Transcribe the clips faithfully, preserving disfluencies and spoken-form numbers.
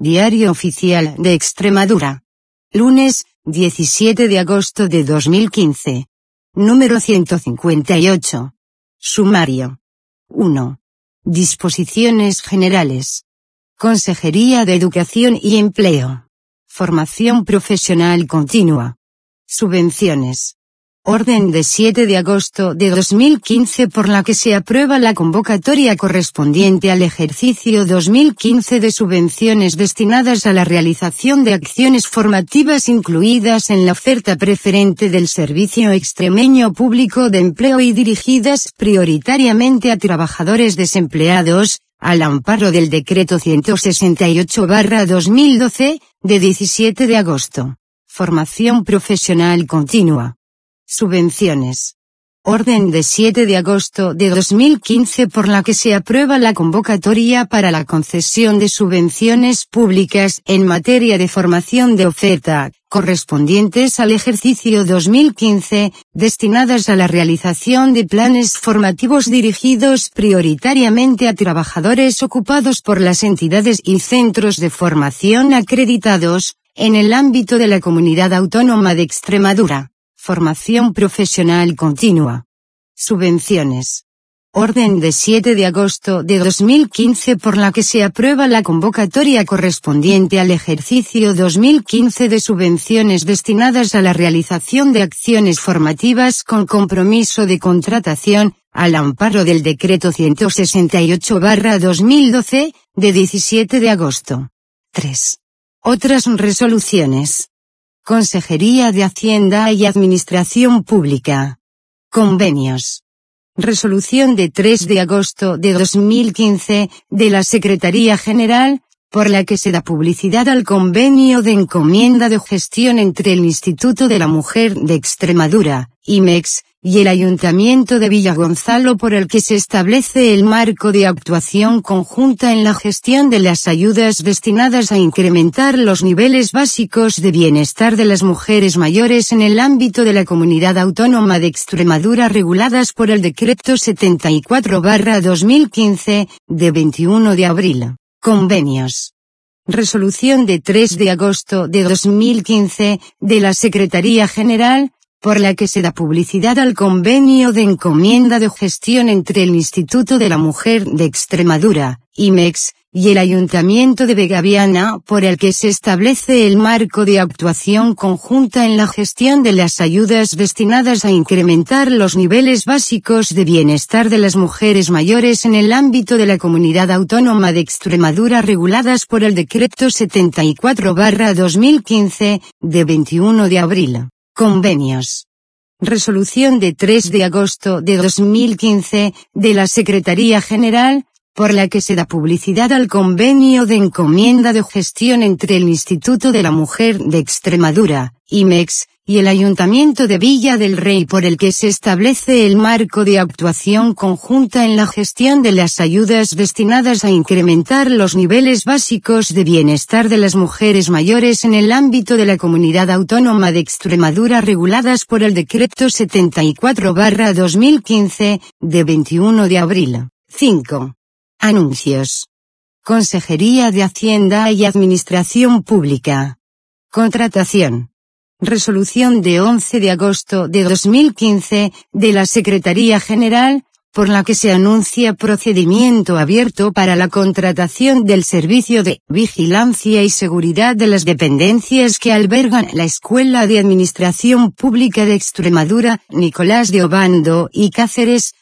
Diario Oficial de Extremadura. Lunes, diecisiete de agosto de dos mil quince. Número ciento cincuenta y ocho. Sumario. uno. Disposiciones generales. Consejería de Educación y Empleo. Formación profesional continua. Subvenciones. Orden de siete de agosto de dos mil quince por la que se aprueba la convocatoria correspondiente al ejercicio dos mil quince de subvenciones destinadas a la realización de acciones formativas incluidas en la oferta preferente del Servicio Extremeño Público de Empleo y dirigidas prioritariamente a trabajadores desempleados, al amparo del Decreto ciento sesenta y ocho barra dos mil doce, de diecisiete de agosto. Formación profesional continua. Subvenciones. Orden de siete de agosto de dos mil quince por la que se aprueba la convocatoria para la concesión de subvenciones públicas en materia de formación de oferta, correspondientes al ejercicio dos mil quince, destinadas a la realización de planes formativos dirigidos prioritariamente a trabajadores ocupados por las entidades y centros de formación acreditados, en el ámbito de la Comunidad Autónoma de Extremadura. Formación profesional continua. Subvenciones. Orden de siete de agosto de dos mil quince por la que se aprueba la convocatoria correspondiente al ejercicio dos mil quince de subvenciones destinadas a la realización de acciones formativas con compromiso de contratación, al amparo del Decreto ciento sesenta y ocho barra dos mil doce, de diecisiete de agosto. tres. Otras resoluciones. Consejería de Hacienda y Administración Pública. Convenios. Resolución de tres de agosto de dos mil quince, de la Secretaría General, por la que se da publicidad al convenio de encomienda de gestión entre el Instituto de la Mujer de Extremadura, I M E X, y el Ayuntamiento de Villagonzalo por el que se establece el marco de actuación conjunta en la gestión de las ayudas destinadas a incrementar los niveles básicos de bienestar de las mujeres mayores en el ámbito de la Comunidad Autónoma de Extremadura reguladas por el Decreto setenta y cuatro barra dos mil quince, de veintiuno de abril. Convenios. Resolución de tres de agosto de dos mil quince, de la Secretaría General, por la que se da publicidad al convenio de encomienda de gestión entre el Instituto de la Mujer de Extremadura, I M E X, y el Ayuntamiento de Vegaviana por el que se establece el marco de actuación conjunta en la gestión de las ayudas destinadas a incrementar los niveles básicos de bienestar de las mujeres mayores en el ámbito de la Comunidad Autónoma de Extremadura reguladas por el Decreto setenta y cuatro barra dos mil quince, de veintiuno de abril. Convenios. Resolución de tres de agosto de dos mil quince, de la Secretaría General, por la que se da publicidad al convenio de encomienda de gestión entre el Instituto de la Mujer de Extremadura, I M E X, y el Ayuntamiento de Villa del Rey por el que se establece el marco de actuación conjunta en la gestión de las ayudas destinadas a incrementar los niveles básicos de bienestar de las mujeres mayores en el ámbito de la Comunidad Autónoma de Extremadura reguladas por el Decreto setenta y cuatro barra dos mil quince, de veintiuno de abril. cinco. Anuncios. Consejería de Hacienda y Administración Pública. Contratación. Resolución de once de agosto de dos mil quince, de la Secretaría General, por la que se anuncia procedimiento abierto para la contratación del servicio de vigilancia y seguridad de las dependencias que albergan la Escuela de Administración Pública de Extremadura, Nicolás de Obando y Cáceres.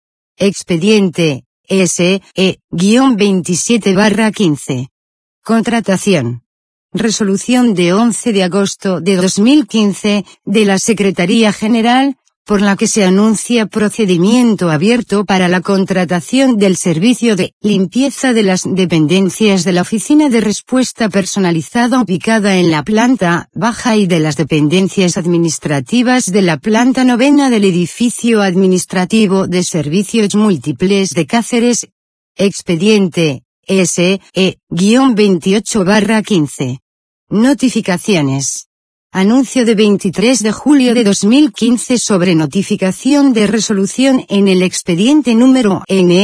Expediente S E veintisiete barra quince. Contratación. Resolución de once de agosto de dos mil quince, de la Secretaría General, por la que se anuncia procedimiento abierto para la contratación del servicio de limpieza de las dependencias de la Oficina de Respuesta Personalizada ubicada en la planta baja y de las dependencias administrativas de la planta novena del edificio administrativo de servicios múltiples de Cáceres. Expediente S E veintiocho barra quince. Notificaciones. Anuncio de veintitrés de julio de dos mil quince sobre notificación de resolución en el expediente número N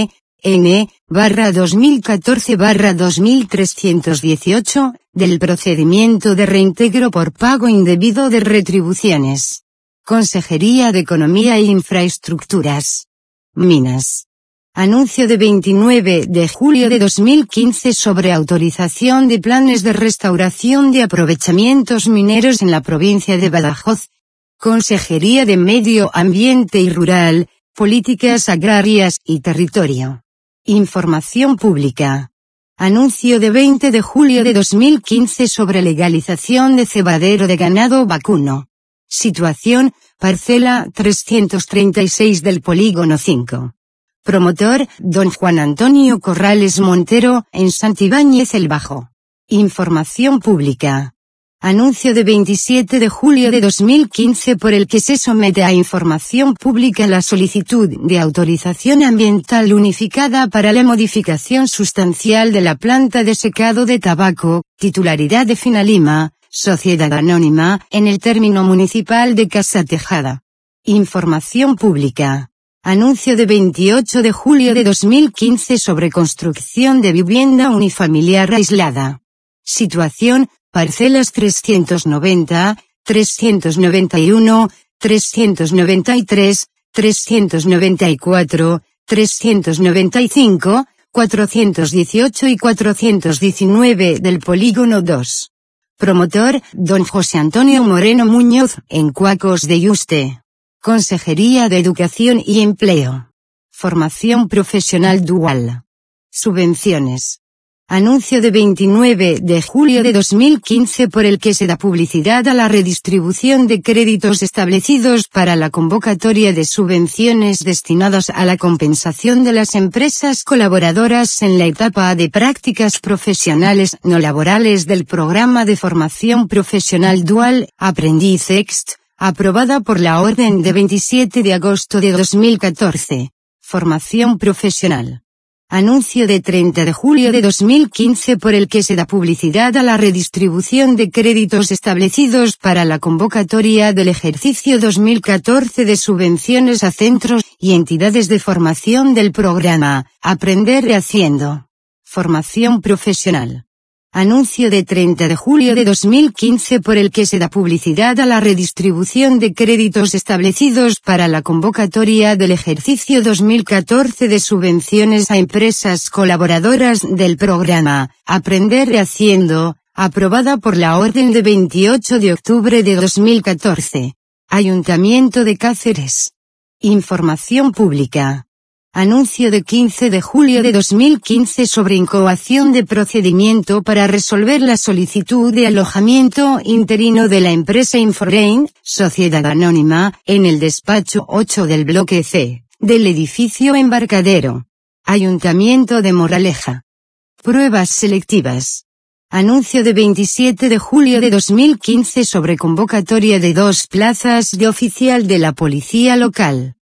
N, barra dos mil catorce barra dos mil trescientos dieciocho, del procedimiento de reintegro por pago indebido de retribuciones. Consejería de Economía e Infraestructuras. Minas. Anuncio de veintinueve de julio de dos mil quince sobre autorización de planes de restauración de aprovechamientos mineros en la provincia de Badajoz. Consejería de Medio Ambiente y Rural, Políticas Agrarias y Territorio. Información pública. Anuncio de veinte de julio de dos mil quince sobre legalización de cebadero de ganado vacuno. Situación, parcela trescientos treinta y seis del polígono cinco. Promotor, don Juan Antonio Corrales Montero, en Santibáñez el Bajo. Información pública. Anuncio de veintisiete de julio de dos mil quince por el que se somete a información pública la solicitud de autorización ambiental unificada para la modificación sustancial de la planta de secado de tabaco, titularidad de Finalima, Sociedad Anónima, en el término municipal de Casa Tejada. Información pública. Anuncio de veintiocho de julio de dos mil quince sobre construcción de vivienda unifamiliar aislada. Situación, parcelas trescientos noventa, trescientos noventa y uno, trescientos noventa y tres, trescientos noventa y cuatro, trescientos noventa y cinco, cuatrocientos dieciocho y cuatrocientos diecinueve del polígono dos. Promotor, don José Antonio Moreno Muñoz, en Cuacos de Yuste. Consejería de Educación y Empleo. Formación profesional dual. Subvenciones. Anuncio de veintinueve de julio de dos mil quince por el que se da publicidad a la redistribución de créditos establecidos para la convocatoria de subvenciones destinadas a la compensación de las empresas colaboradoras en la etapa de prácticas profesionales no laborales del programa de formación profesional dual, Aprendiz Ext, aprobada por la Orden de veintisiete de agosto de dos mil catorce. Formación profesional. Anuncio de treinta de julio de dos mil quince por el que se da publicidad a la redistribución de créditos establecidos para la convocatoria del ejercicio dos mil catorce de subvenciones a centros y entidades de formación del programa Aprender Haciendo. Formación profesional. Anuncio de treinta de julio de dos mil quince por el que se da publicidad a la redistribución de créditos establecidos para la convocatoria del ejercicio dos mil catorce de subvenciones a empresas colaboradoras del programa Aprender Haciendo, aprobada por la Orden de veintiocho de octubre de dos mil catorce. Ayuntamiento de Cáceres. Información pública. Anuncio de quince de julio de dos mil quince sobre incoación de procedimiento para resolver la solicitud de alojamiento interino de la empresa Inforein, Sociedad Anónima, en el despacho ocho del bloque C, del edificio Embarcadero. Ayuntamiento de Moraleja. Pruebas selectivas. Anuncio de veintisiete de julio de dos mil quince sobre convocatoria de dos plazas de oficial de la policía local.